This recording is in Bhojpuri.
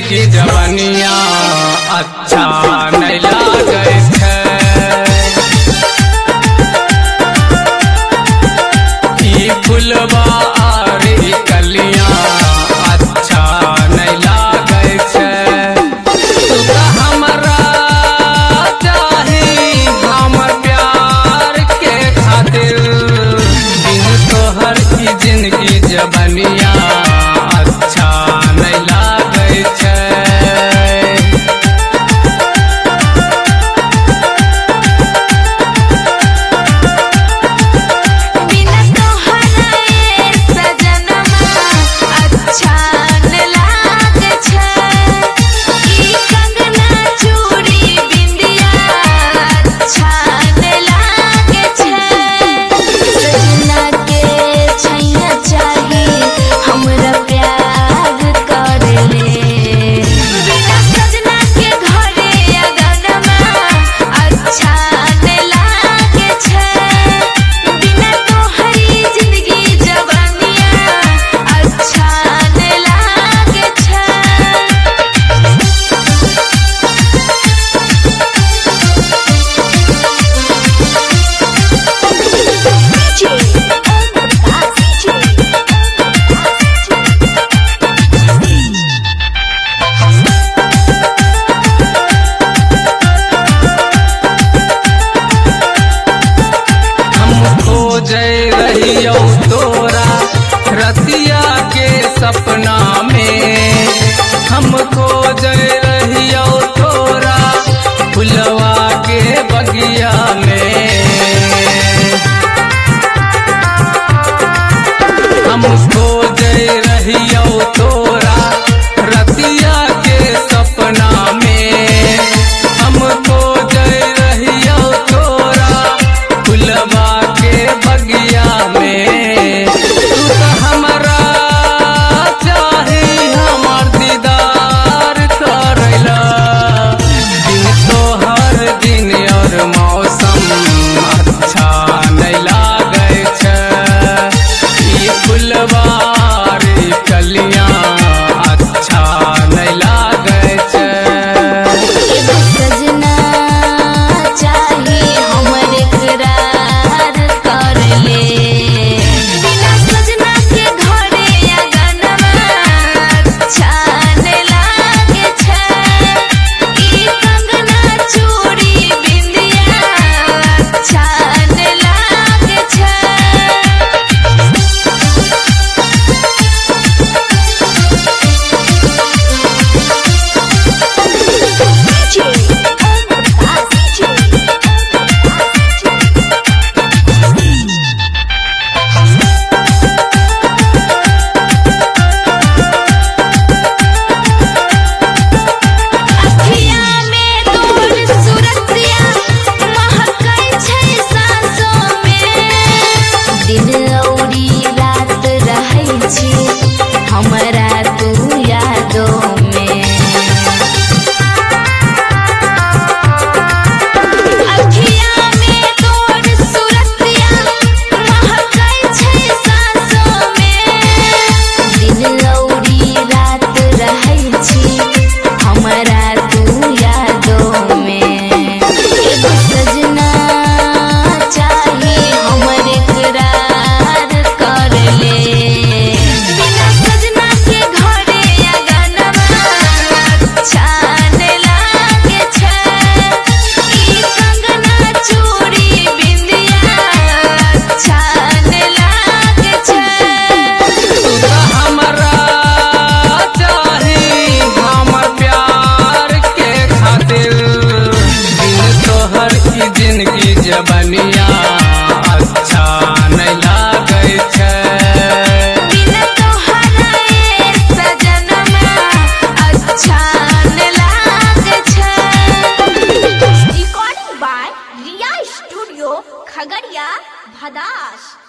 जिनकी जवानिया अच्छा नहीं लागे छे। ई फुलवा आर ई कलियां अच्छा नहीं लागे छे। तू तो हमरा चाही हमर प्यार के खातिर, बिन तोहर की जिंदगी जवानिया अच्छा नहीं लागे छे। जय रहियो तोरा रतिया के सपना में, हमको जय रहियो तोरा फुलवा के बगिया में। हमको जय रहियो तोरा रतिया के सपना में, हमको जय रहियो तोरा फुलवा के बगिया में। तू तो हमरा चाही हमर दीदार करैला, बिन तोहर दिन और मौसम अच्छा नहीं लागे छे। ई फुलवा रे कलियां अच्छा नहीं लागे छे। सजना चाही हमर इकरार कर ले, बिना सजना के घरे आंगनवा अच्छा नहीं लागे छे। ई कंगना चूड़ी बिंदिया अच्छा नहीं लागे छे। हमरा तू यादों में अखिया में तोर सूरतिया महकै छै सांसों में। दिन औरी रात रहै छी हमरा तू यादों में। एगो सजना चाही हमर इकरार कर ले, जिनकी जवानिया अच्छा नहीं लागे छे। बिन तोहरा सजनमा अच्छा नहीं लागे छे। Recording by Riya studio Khagaria Bhadas.